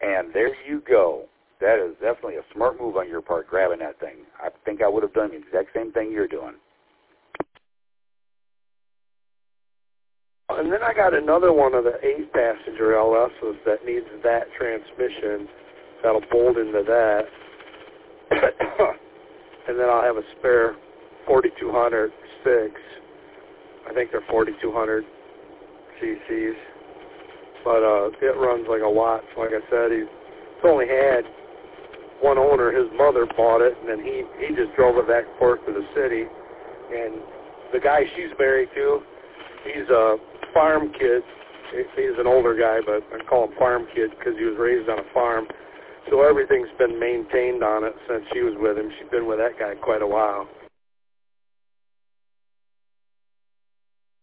And there you go. That is definitely a smart move on your part, grabbing that thing. I think I would have done the exact same thing you're doing. And then I got another one of the 8-passenger LSs that needs that transmission. That'll bolt into that. And then I'll have a spare 4200 6. I think they're 4200 cc's. But it runs like a Watts. Like I said, he's only had one owner. His mother bought it, and then he just drove it back and forth to the city. And the guy she's married to, he's a farm kid. He's an older guy, but I call him farm kid because he was raised on a farm. So everything's been maintained on it since she was with him. She's been with that guy quite a while.